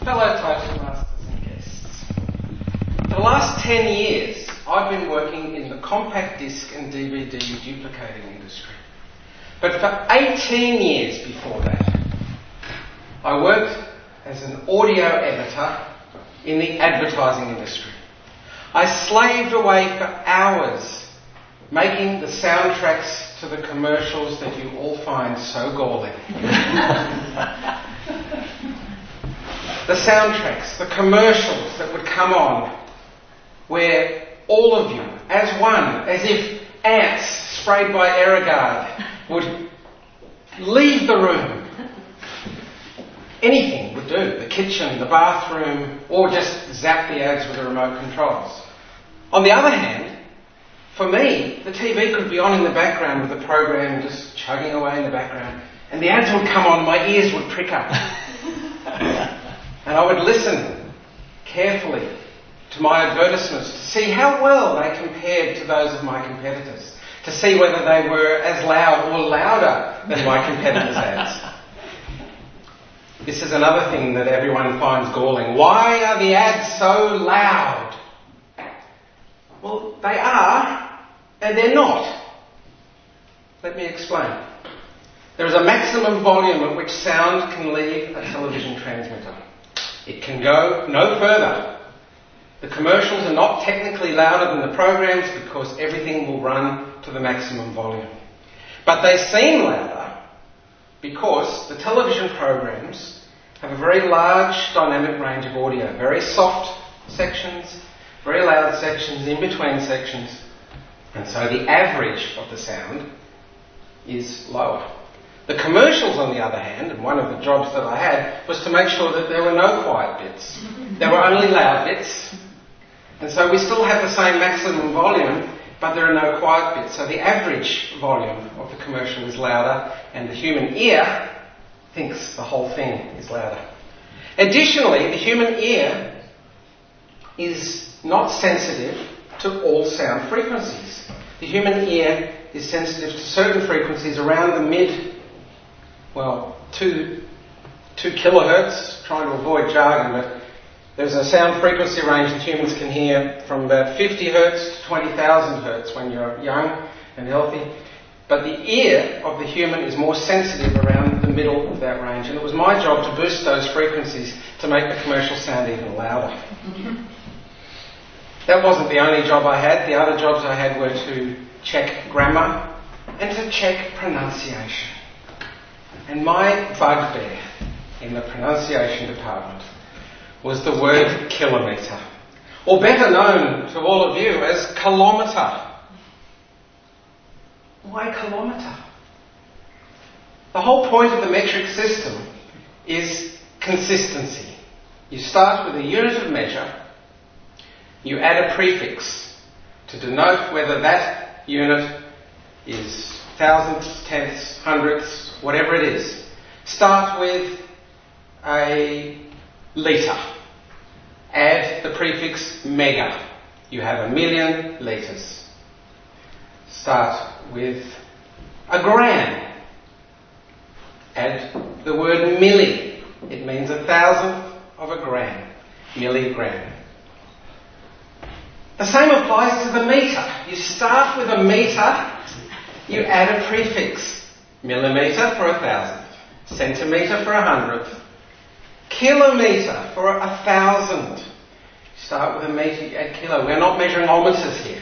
Fellow Toastmasters and guests, for the last 10 years I've been working in the compact disc and DVD duplicating industry. But for 18 years before that, I worked as an audio editor in the advertising industry. I slaved away for hours making the soundtracks to the commercials that you all find so galling. The soundtracks, the commercials that would come on, where all of you, as one, as if ants sprayed by Aerogard, would leave the room. Anything would do, the kitchen, the bathroom, or just zap the ads with the remote controls. On the other hand, for me, the TV could be on in the background with the program just chugging away in the background, and the ads would come on, my ears would prick up. And I would listen carefully to my advertisements to see how well they compared to those of my competitors, to see whether they were as loud or louder than my competitors' ads. This is another thing that everyone finds galling. Why are the ads so loud? Well, they are, and they're not. Let me explain. There is a maximum volume at which sound can leave a television transmitter. It can go no further. The commercials are not technically louder than the programs because everything will run to the maximum volume. But they seem louder because the television programs have a very large dynamic range of audio, very soft sections, very loud sections, in between sections, and so the average of the sound is lower. The commercials, on the other hand, and one of the jobs that I had, was to make sure that there were no quiet bits. There were only loud bits. And so we still have the same maximum volume, but there are no quiet bits. So the average volume of the commercial is louder, and the human ear thinks the whole thing is louder. Additionally, the human ear is not sensitive to all sound frequencies. The human ear is sensitive to certain frequencies around the 2 kilohertz, trying to avoid jargon, but there's a sound frequency range that humans can hear from about 50 hertz to 20,000 hertz when you're young and healthy. But the ear of the human is more sensitive around the middle of that range, and it was my job to boost those frequencies to make the commercial sound even louder. That wasn't the only job I had. The other jobs I had were to check grammar and to check pronunciation. And my bugbear in the pronunciation department was the word kilometre, or better known to all of you as kilometre. Why kilometre? The whole point of the metric system is consistency. You start with a unit of measure, you add a prefix to denote whether that unit is thousandths, tenths, hundredths, whatever it is. Start with a litre. Add the prefix mega. You have 1,000,000 litres. Start with a gram. Add the word milli. It means 1,000th of a gram. Milligram. The same applies to the metre. You start with a metre, you add a prefix. Millimetre for 1,000th, centimetre for 100th, kilometre for 1,000. Start with a metre, you add kilo. We're not measuring ohmmeters here.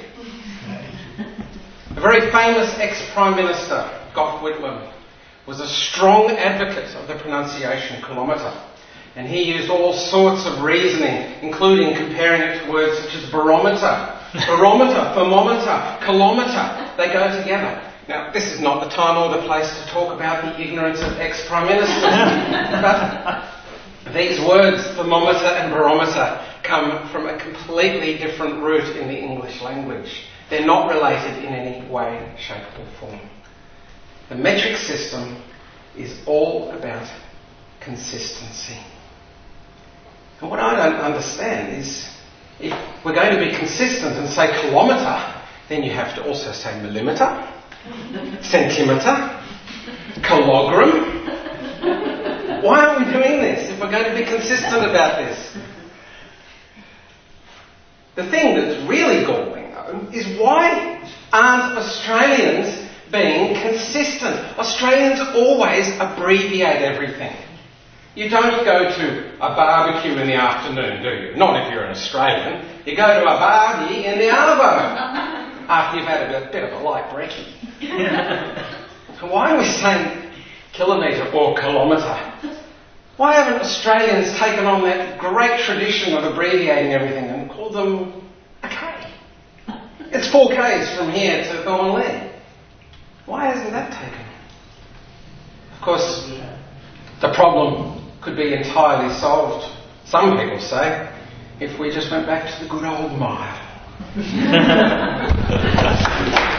A very famous ex-Prime Minister, Gough Whitlam, was a strong advocate of the pronunciation kilometre. And he used all sorts of reasoning, including comparing it to words such as barometer, thermometer, kilometre. They go together. Now, this is not the time or the place to talk about the ignorance of ex-Prime Ministers, but these words, thermometer and barometer, come from a completely different root in the English language. They're not related in any way, shape or form. The metric system is all about consistency. And what I don't understand is, if we're going to be consistent and say kilometre, then you have to also say millimetre, centimetre, kilogram. Why are we doing this? If we're we're going to be consistent about this. The thing that's really galling, though, is why aren't Australians being consistent? Australians always abbreviate everything. You don't go to a barbecue in the afternoon, do you? Not if you're an Australian. You go to a barbie in the arvo after you've had a bit of a light brekkie. So why are we saying kilometre or kilometre? Why haven't Australians taken on that great tradition of abbreviating everything and called them a K? It's 4 Ks from here to Thornley. Why hasn't that taken? Of course, the problem could be entirely solved, some people say, if we just went back to the good old mile.